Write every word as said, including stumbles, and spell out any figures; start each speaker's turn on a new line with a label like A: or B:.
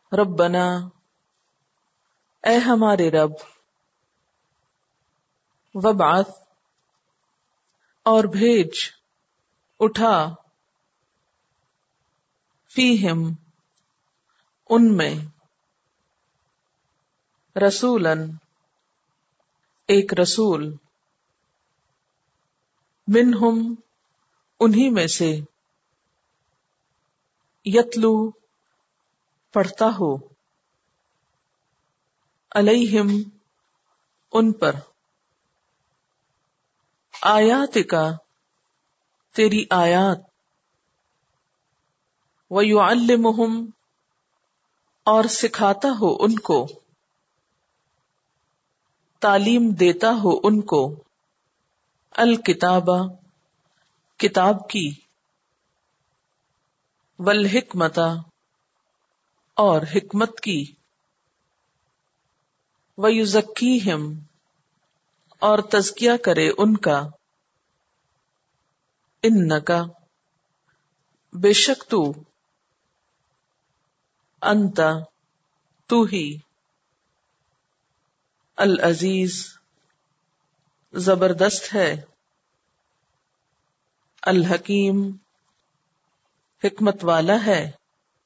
A: ربنا اے ہمارے رب، وابعث اور بھیج، اٹھا، فیہم ان میں، رسولاً ایک رسول، منہم انہی میں سے، یتلو پڑھتا ہو، علیہم ان پر، آیاتک تیری آیات، ویعلمہم اور سکھاتا ہو ان کو، تعلیم دیتا ہو ان کو، الکتاب کتاب کی، والحکمت اور حکمت کی، ویزکیہم اور تزکیہ کرے ان کا، انکا بے شک تو، انت تو ہی، العزیز زبردست ہے، الحکیم حکمت والا ہے،